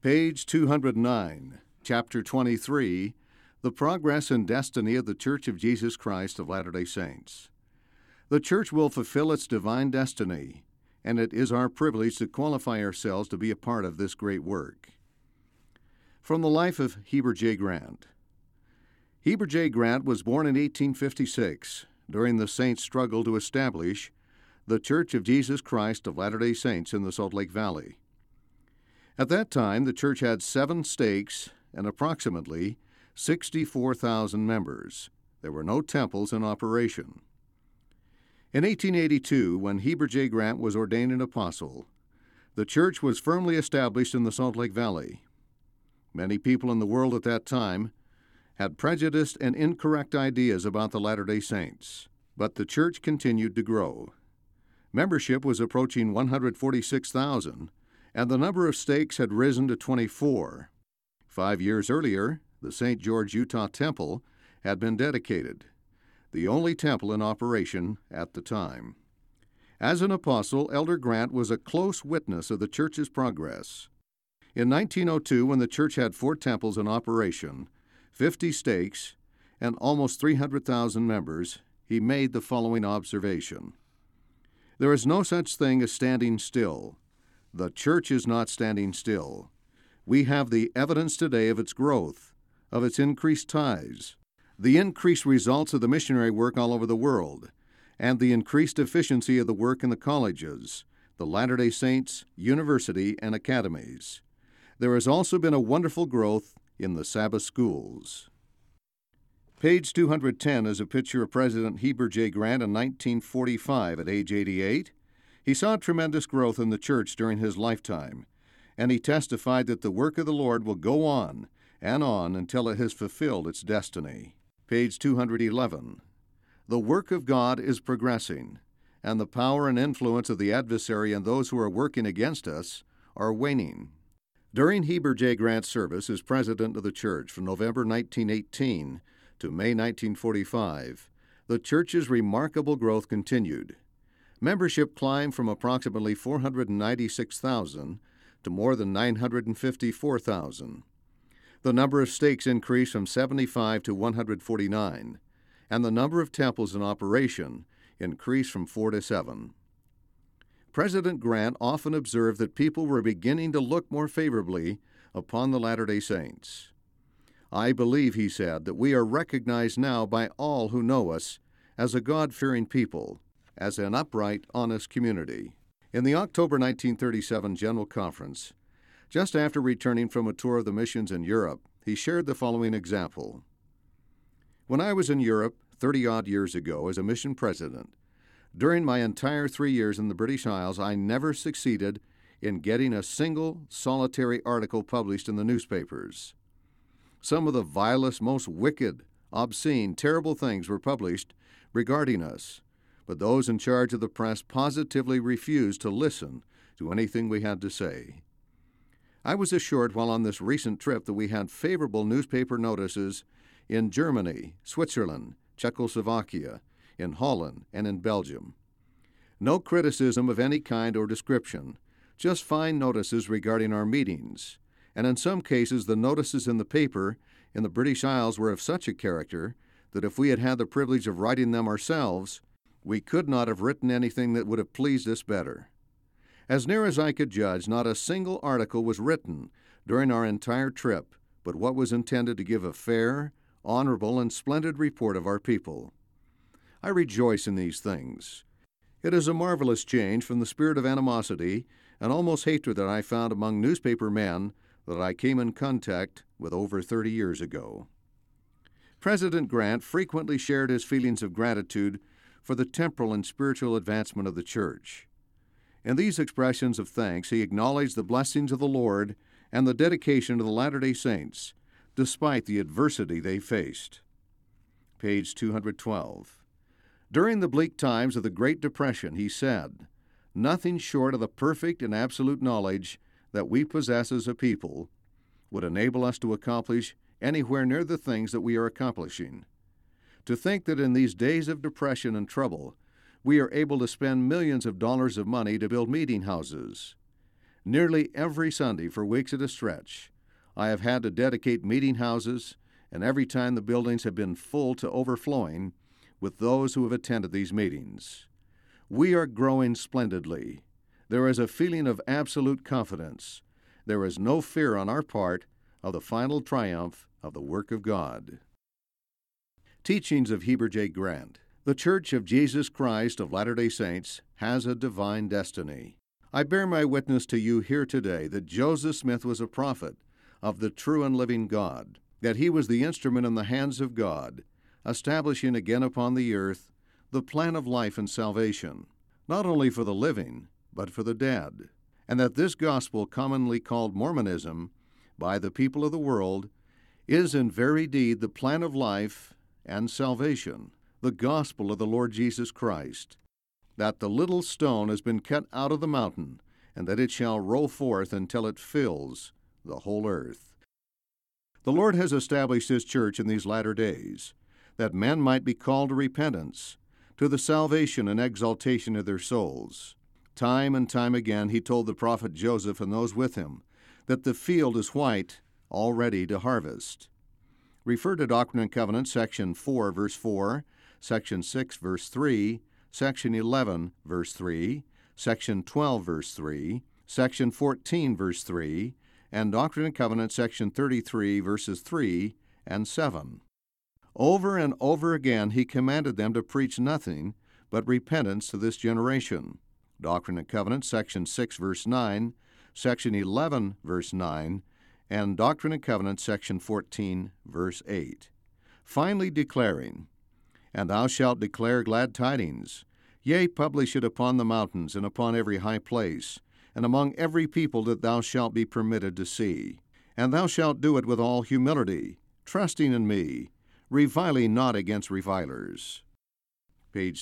Page 209, Chapter 23, The Progress and Destiny of the Church of Jesus Christ of Latter-day Saints. The Church will fulfill its divine destiny, and it is our privilege to qualify ourselves to be a part of this great work. From the life of Heber J. Grant. Heber J. Grant was born in 1856 during the Saints' struggle to establish the Church of Jesus Christ of Latter-day Saints in the Salt Lake Valley. At that time, the church had 7 stakes and approximately 64,000 members. There were no temples in operation. In 1882, when Heber J. Grant was ordained an apostle, the church was firmly established in the Salt Lake Valley. Many people in the world at that time had prejudiced and incorrect ideas about the Latter-day Saints, but the church continued to grow. Membership was approaching 146,000, and the number of stakes had risen to 24. 5 years earlier, the St. George, Utah Temple had been dedicated, the only temple in operation at the time. As an apostle, Elder Grant was a close witness of the church's progress. In 1902, when the church had 4 temples in operation, 50 stakes, and almost 300,000 members, he made the following observation. There is no such thing as standing still. The church is not standing still. We have the evidence today of its growth, of its increased tithes, the increased results of the missionary work all over the world, and the increased efficiency of the work in the colleges, the Latter-day Saints, university, and academies. There has also been a wonderful growth in the Sabbath schools. Page 210 is a picture of President Heber J. Grant in 1945 at age 88. He saw tremendous growth in the church during his lifetime, and he testified that the work of the Lord will go on and on until it has fulfilled its destiny. Page 211. The work of God is progressing, and the power and influence of the adversary and those who are working against us are waning. During Heber J. Grant's service as president of the church from November 1918 to May 1945, the church's remarkable growth continued. Membership climbed from approximately 496,000 to more than 954,000. The number of stakes increased from 75 to 149, and the number of temples in operation increased from 4 to 7. President Grant often observed that people were beginning to look more favorably upon the Latter-day Saints. I believe, he said, that we are recognized now by all who know us as a God-fearing people, as an upright, honest community. In the October 1937 General Conference, just after returning from a tour of the missions in Europe, he shared the following example. When I was in Europe 30-odd years ago as a mission president, during my entire 3 years in the British Isles, I never succeeded in getting a single solitary article published in the newspapers. Some of the vilest, most wicked, obscene, terrible things were published regarding us, but those in charge of the press positively refused to listen to anything we had to say. I was assured while on this recent trip that we had favorable newspaper notices in Germany, Switzerland, Czechoslovakia, in Holland, and in Belgium. No criticism of any kind or description, just fine notices regarding our meetings, and in some cases the notices in the paper in the British Isles were of such a character that if we had had the privilege of writing them ourselves, we could not have written anything that would have pleased us better. As near as I could judge, not a single article was written during our entire trip but what was intended to give a fair, honorable, and splendid report of our people. I rejoice in these things. It is a marvelous change from the spirit of animosity and almost hatred that I found among newspaper men that I came in contact with over 30 years ago. President Grant frequently shared his feelings of gratitude for the temporal and spiritual advancement of the church. In these expressions of thanks, he acknowledged the blessings of the Lord and the dedication of the Latter-day Saints, despite the adversity they faced. Page 212. During the bleak times of the Great Depression, he said, "Nothing short of the perfect and absolute knowledge that we possess as a people would enable us to accomplish anywhere near the things that we are accomplishing. To think that in these days of depression and trouble, we are able to spend millions of dollars of money to build meeting houses. Nearly every Sunday for weeks at a stretch, I have had to dedicate meeting houses, and every time the buildings have been full to overflowing with those who have attended these meetings. We are growing splendidly. There is a feeling of absolute confidence. There is no fear on our part of the final triumph of the work of God. Teachings of Heber J. Grant. The Church of Jesus Christ of Latter-day Saints has a divine destiny. I bear my witness to you here today that Joseph Smith was a prophet of the true and living God, that he was the instrument in the hands of God, establishing again upon the earth the plan of life and salvation, not only for the living, but for the dead, and that this gospel, commonly called Mormonism by the people of the world, is in very deed the plan of life and salvation, the gospel of the Lord Jesus Christ, that the little stone has been cut out of the mountain, and that it shall roll forth until it fills the whole earth. The Lord has established His church in these latter days, that men might be called to repentance, to the salvation and exaltation of their souls. Time and time again He told the prophet Joseph and those with him that the field is white, all ready to harvest. Refer to Doctrine and Covenants, section 4, verse 4, section 6, verse 3, section 11, verse 3, section 12, verse 3, section 14, verse 3, and Doctrine and Covenants, section 33, verses 3 and 7. Over and over again He commanded them to preach nothing but repentance to this generation. Doctrine and Covenants, section 6, verse 9, section 11, verse 9, and Doctrine and Covenants, section 14, verse 8. Finally declaring, "And thou shalt declare glad tidings, yea, publish it upon the mountains, and upon every high place, and among every people that thou shalt be permitted to see. And thou shalt do it with all humility, trusting in me, reviling not against revilers." Page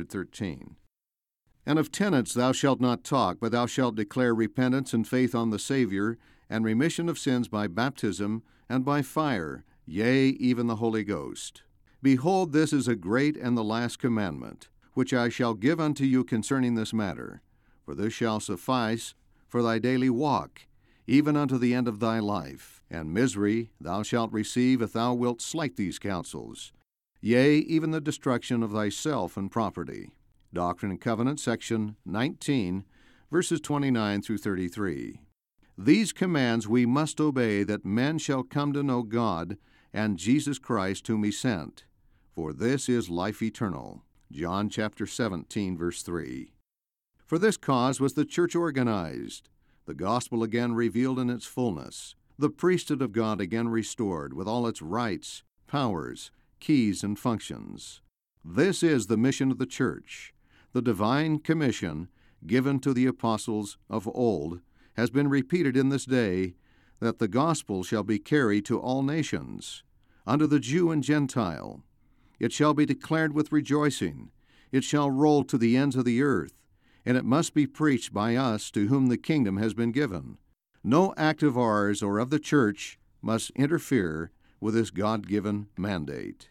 213. "And of tenants thou shalt not talk, but thou shalt declare repentance and faith on the Savior, and remission of sins by baptism and by fire, yea, even the Holy Ghost. Behold, this is a great and the last commandment, which I shall give unto you concerning this matter. For this shall suffice for thy daily walk, even unto the end of thy life. And misery thou shalt receive if thou wilt slight these counsels, yea, even the destruction of thyself and property." Doctrine and Covenants, section 19, verses 29 through 33. "These commands we must obey, that men shall come to know God and Jesus Christ whom He sent. For this is life eternal." John chapter 17, verse 3. For this cause was the church organized, the gospel again revealed in its fullness, the priesthood of God again restored with all its rights, powers, keys, and functions. This is the mission of the church. The divine commission given to the apostles of old has been repeated in this day, that the gospel shall be carried to all nations, unto the Jew and Gentile. It shall be declared with rejoicing. It shall roll to the ends of the earth, and it must be preached by us to whom the kingdom has been given. No act of ours or of the church must interfere with this God-given mandate.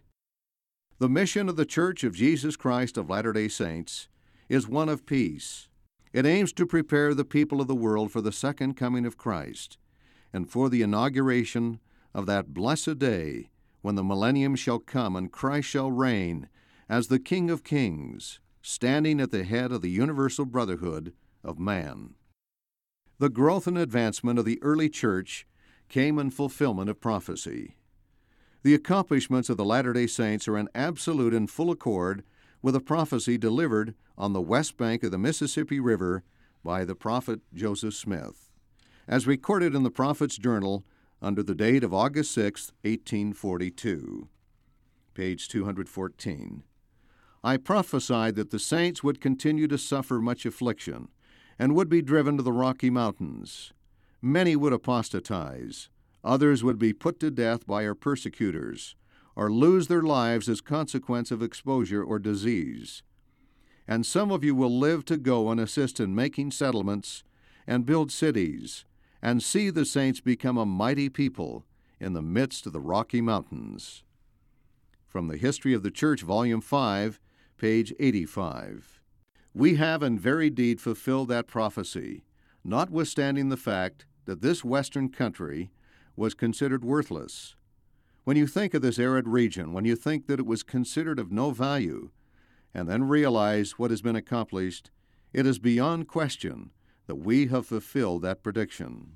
The mission of the Church of Jesus Christ of Latter-day Saints is one of peace. It aims to prepare the people of the world for the second coming of Christ and for the inauguration of that blessed day when the millennium shall come and Christ shall reign as the King of Kings, standing at the head of the universal brotherhood of man. The growth and advancement of the early church came in fulfillment of prophecy. The accomplishments of the Latter-day Saints are in absolute and full accord with a prophecy delivered on the west bank of the Mississippi River by the prophet Joseph Smith, as recorded in the Prophet's Journal under the date of August 6, 1842. Page 214. "I prophesied that the saints would continue to suffer much affliction and would be driven to the Rocky Mountains. Many would apostatize. Others would be put to death by our persecutors, or lose their lives as consequence of exposure or disease. And some of you will live to go and assist in making settlements and build cities, and see the saints become a mighty people in the midst of the Rocky Mountains." From the History of the Church, Volume 5, page 85. We have in very deed fulfilled that prophecy, notwithstanding the fact that this western country was considered worthless. When you think of this arid region, when you think that it was considered of no value, and then realize what has been accomplished, it is beyond question that we have fulfilled that prediction.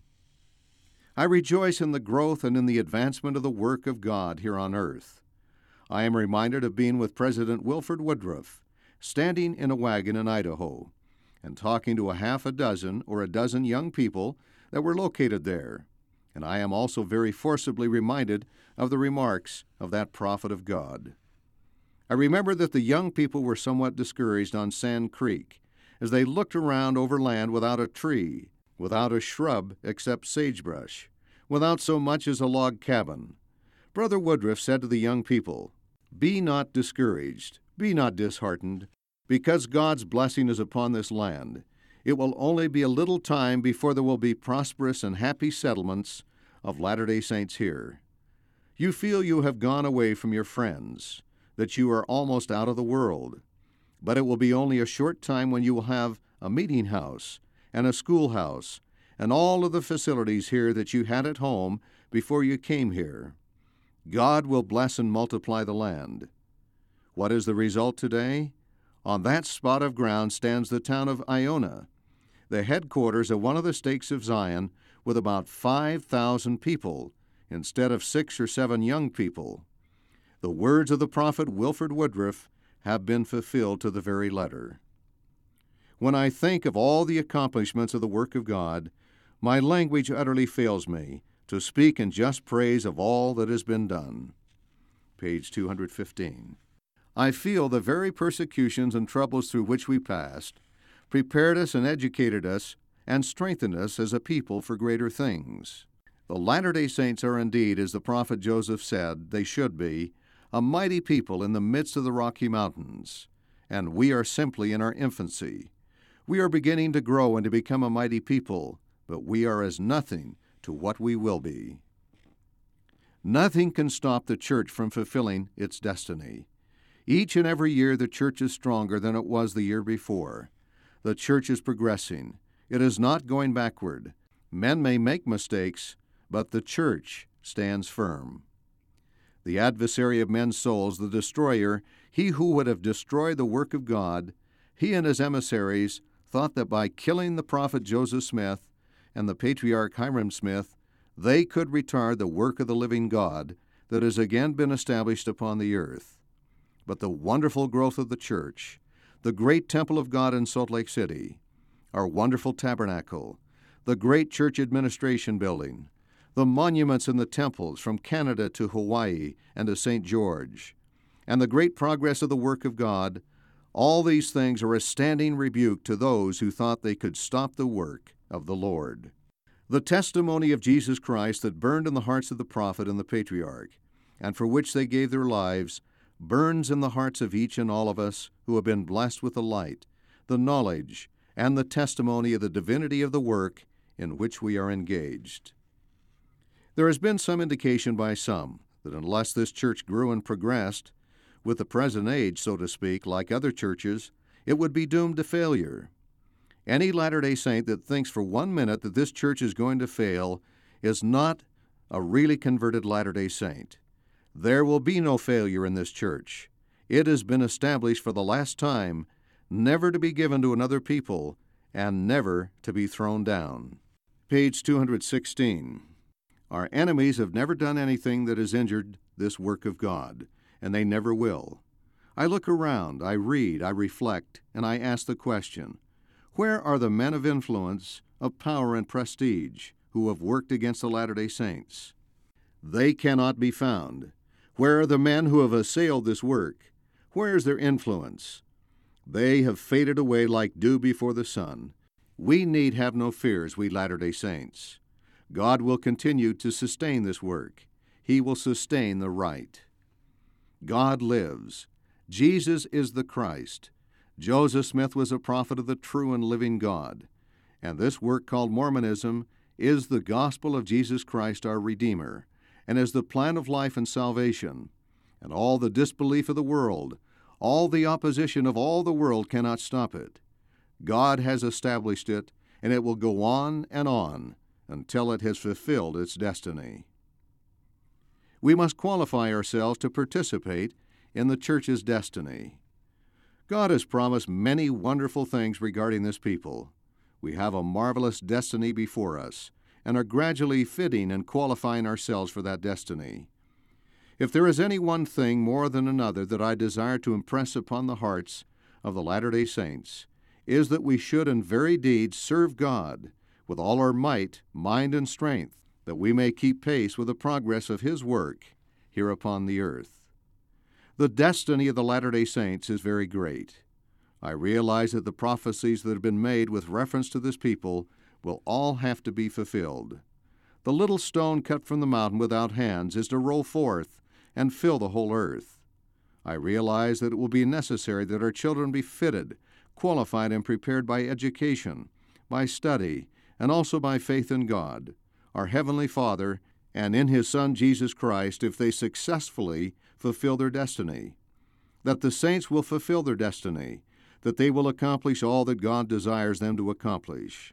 I rejoice in the growth and in the advancement of the work of God here on earth. I am reminded of being with President Wilford Woodruff, standing in a wagon in Idaho, and talking to a half a dozen or a dozen young people that were located there. And I am also very forcibly reminded of the remarks of that prophet of God. I remember that the young people were somewhat discouraged on Sand Creek as they looked around over land without a tree, without a shrub except sagebrush, without so much as a log cabin. Brother Woodruff said to the young people, "Be not discouraged, be not disheartened, because God's blessing is upon this land. It will only be a little time before there will be prosperous and happy settlements of Latter-day Saints here. You feel you have gone away from your friends, that you are almost out of the world, but it will be only a short time when you will have a meeting house and a schoolhouse and all of the facilities here that you had at home before you came here. God will bless and multiply the land." What is the result today? On that spot of ground stands the town of Iona, the headquarters of one of the stakes of Zion, with about 5,000 people instead of 6 or 7 young people. The words of the prophet Wilford Woodruff have been fulfilled to the very letter. When I think of all the accomplishments of the work of God, my language utterly fails me to speak in just praise of all that has been done. Page 215. I feel the very persecutions and troubles through which we passed prepared us and educated us and strengthened us as a people for greater things. The Latter-day Saints are indeed, as the prophet Joseph said, they should be, a mighty people in the midst of the Rocky Mountains, and we are simply in our infancy. We are beginning to grow and to become a mighty people, but we are as nothing to what we will be. Nothing can stop the church from fulfilling its destiny. Each and every year the church is stronger than it was the year before. The church is progressing. It is not going backward. Men may make mistakes, but the church stands firm. The adversary of men's souls, the destroyer, he who would have destroyed the work of God, he and his emissaries thought that by killing the prophet Joseph Smith and the patriarch Hyrum Smith, they could retard the work of the living God that has again been established upon the earth. But the wonderful growth of the church, the great temple of God in Salt Lake City, our wonderful tabernacle, the great church administration building, the monuments in the temples from Canada to Hawaii and to St. George, and the great progress of the work of God, all these things are a standing rebuke to those who thought they could stop the work of the Lord. The testimony of Jesus Christ that burned in the hearts of the prophet and the patriarch, and for which they gave their lives, burns in the hearts of each and all of us who have been blessed with the light, the knowledge, and the testimony of the divinity of the work in which we are engaged. There has been some indication by some that unless this church grew and progressed, with the present age, so to speak, like other churches, it would be doomed to failure. Any Latter-day Saint that thinks for 1 minute that this church is going to fail is not a really converted Latter-day Saint. There will be no failure in this church. It has been established for the last time, never to be given to another people, and never to be thrown down. Page 216. Our enemies have never done anything that has injured this work of God, and they never will. I look around, I read, I reflect, and I ask the question, where are the men of influence, of power and prestige, who have worked against the Latter-day Saints? They cannot be found. Where are the men who have assailed this work? Where is their influence? They have faded away like dew before the sun. We need have no fears, we Latter-day Saints. God will continue to sustain this work. He will sustain the right. God lives. Jesus is the Christ. Joseph Smith was a prophet of the true and living God. And this work called Mormonism is the gospel of Jesus Christ our Redeemer, and is the plan of life and salvation. And all the disbelief of the world, all the opposition of all the world cannot stop it. God has established it, and it will go on until it has fulfilled its destiny. We must qualify ourselves to participate in the church's destiny. God has promised many wonderful things regarding this people. We have a marvelous destiny before us and are gradually fitting and qualifying ourselves for that destiny. If there is any one thing more than another that I desire to impress upon the hearts of the Latter-day Saints, is that we should in very deed serve God with all our might, mind, and strength, that we may keep pace with the progress of His work here upon the earth. The destiny of the Latter-day Saints is very great. I realize that the prophecies that have been made with reference to this people will all have to be fulfilled. The little stone cut from the mountain without hands is to roll forth and fill the whole earth. I realize that it will be necessary that our children be fitted, qualified, and prepared by education, by study, and also by faith in God, our Heavenly Father, and in His Son Jesus Christ, if they successfully fulfill their destiny. That the saints will fulfill their destiny, that they will accomplish all that God desires them to accomplish.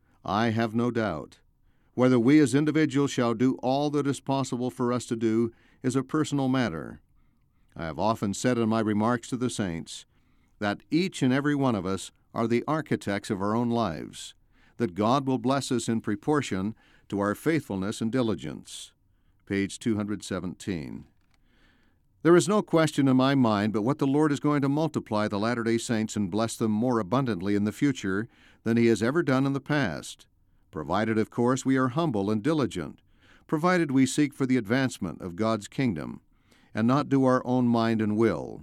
I have no doubt. Whether we as individuals shall do all that is possible for us to do is a personal matter. I have often said in my remarks to the saints that each and every one of us are the architects of our own lives, that God will bless us in proportion to our faithfulness and diligence. Page 217. There is no question in my mind but what the Lord is going to multiply the Latter-day Saints and bless them more abundantly in the future than He has ever done in the past, provided, of course, we are humble and diligent, provided we seek for the advancement of God's kingdom, and not do our own mind and will.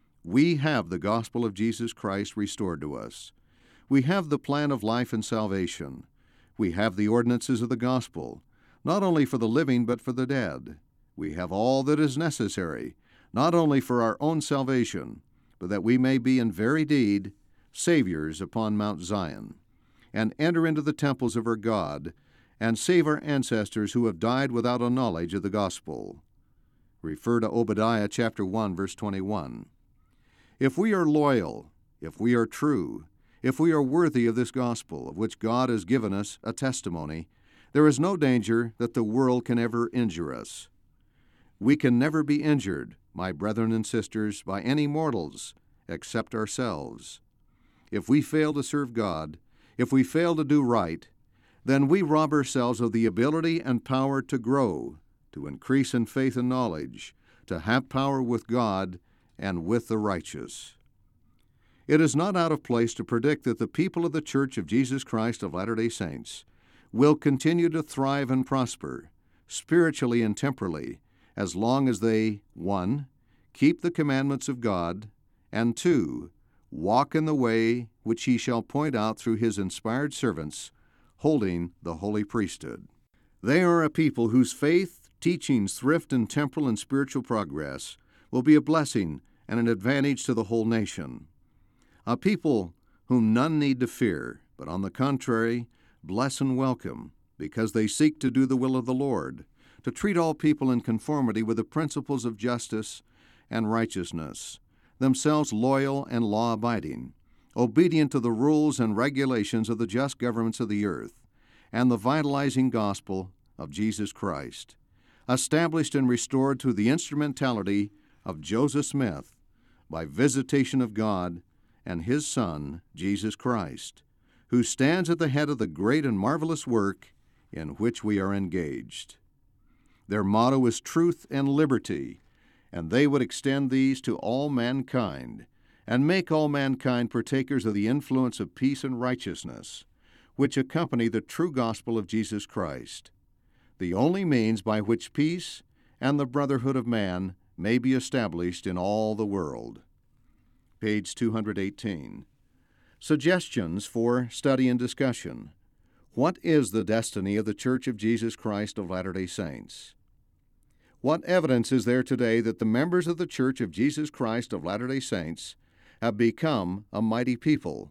We have the gospel of Jesus Christ restored to us. We have the plan of life and salvation. We have the ordinances of the gospel, not only for the living but for the dead. We have all that is necessary, not only for our own salvation, but that we may be in very deed Saviors upon Mount Zion, and enter into the temples of our God, and save our ancestors who have died without a knowledge of the gospel. Refer to Obadiah chapter 1, verse 21. If we are loyal, if we are true, if we are worthy of this gospel, of which God has given us a testimony, there is no danger that the world can ever injure us. We can never be injured, my brethren and sisters, by any mortals except ourselves. If we fail to serve God, if we fail to do right, then we rob ourselves of the ability and power to grow, to increase in faith and knowledge, to have power with God and with the righteous. It is not out of place to predict that the people of the Church of Jesus Christ of Latter-day Saints will continue to thrive and prosper, spiritually and temporally, as long as they, 1, keep the commandments of God, and 2, walk in the way which He shall point out through His inspired servants, holding the holy priesthood. They are a people whose faith, teachings, thrift, and temporal and spiritual progress will be a blessing and an advantage to the whole nation. A people whom none need to fear, but on the contrary, bless and welcome, because they seek to do the will of the Lord, to treat all people in conformity with the principles of justice and righteousness, themselves loyal and law-abiding, obedient to the rules and regulations of the just governments of the earth, and the vitalizing gospel of Jesus Christ, established and restored through the instrumentality of Joseph Smith by visitation of God and His Son, Jesus Christ, who stands at the head of the great and marvelous work in which we are engaged. Their motto is truth and liberty, and they would extend these to all mankind and make all mankind partakers of the influence of peace and righteousness, which accompany the true gospel of Jesus Christ, the only means by which peace and the brotherhood of man may be established in all the world. Page 218. Suggestions for study and discussion. What is the destiny of the Church of Jesus Christ of Latter-day Saints? What evidence is there today that the members of the Church of Jesus Christ of Latter-day Saints have become a mighty people?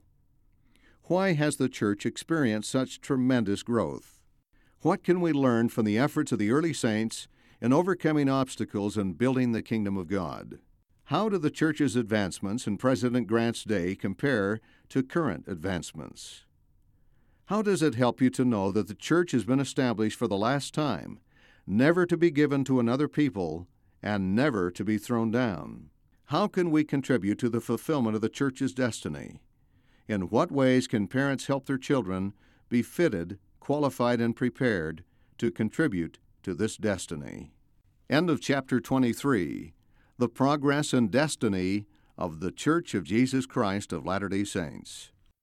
Why has the Church experienced such tremendous growth? What can we learn from the efforts of the early saints in overcoming obstacles and building the kingdom of God? How do the Church's advancements in President Grant's day compare to current advancements? How does it help you to know that the church has been established for the last time, never to be given to another people, and never to be thrown down? How can we contribute to the fulfillment of the church's destiny? In what ways can parents help their children be fitted, qualified, and prepared to contribute to this destiny? End of chapter 23. The Progress and Destiny of the Church of Jesus Christ of Latter-day Saints.